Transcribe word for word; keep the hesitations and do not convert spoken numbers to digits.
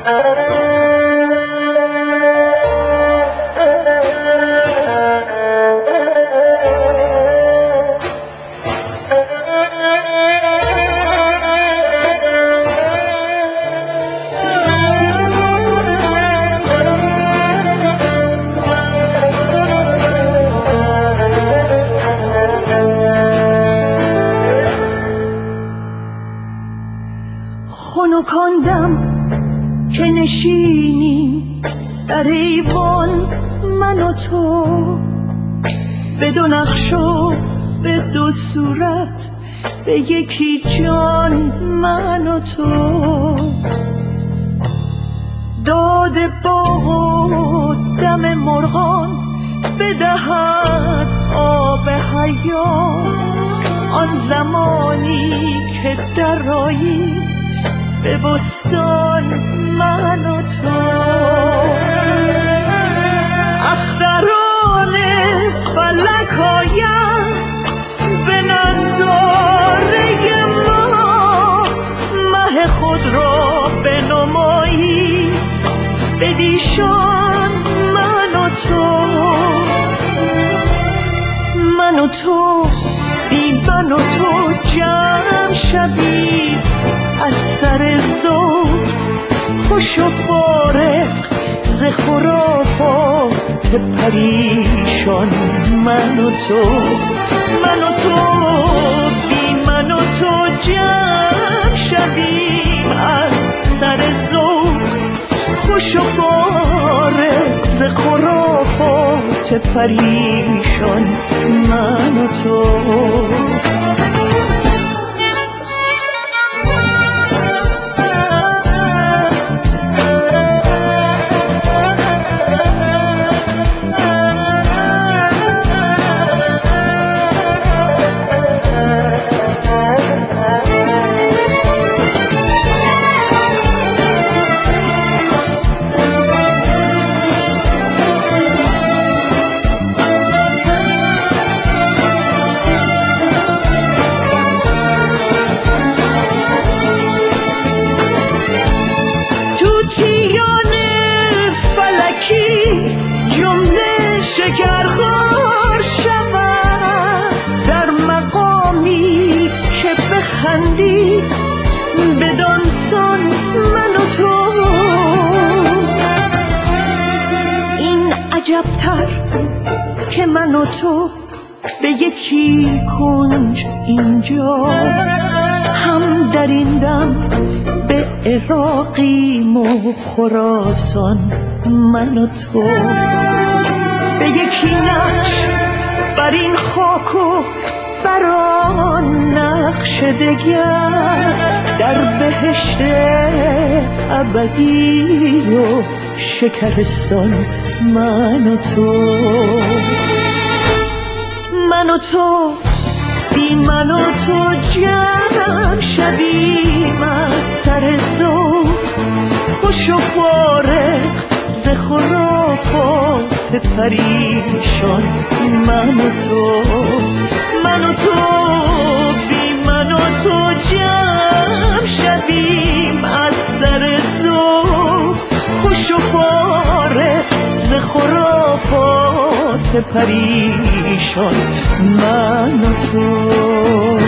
خنکاندم که نشینیم در ایوان من و تو، به دو نقش و به دو صورت، به یکی جان من و تو. داد باغ و دم مرغان بدهد آب حیات، آن زمانی که درآیی به بستان من و تو. اختران فلک آیند به نظاره ما، مه خود را بنمایی بدیشان من و تو. من و تو بی من و تو جمع شویم از سر ذوق، خوش و فارغ ز خرافات پریشان من و تو. من و تو بی من و تو جمع شویم از سر ذوق، خوش و فارغ ز خرافات پریشان من و تو. جمله شکرخوار شود در مقامی که بخندی بدان سان من و تو. این عجبتر که من و تو به یکی کنج اینجا، هم در این دم به عراقیم و خراسان من و تو. به یکی نقش بر این خاک و بر آن نقش دگر، در بهشت ابدی و شکرستان من و تو. من و تو بی من و تو جمع شویم از سر ذوق، خوش و فارغ ز خرافات پریشان من و تو. من و تو بی من و تو جمع شویم از سر ذوق، خوش و فارغ ز خرافات پریشان من و تو.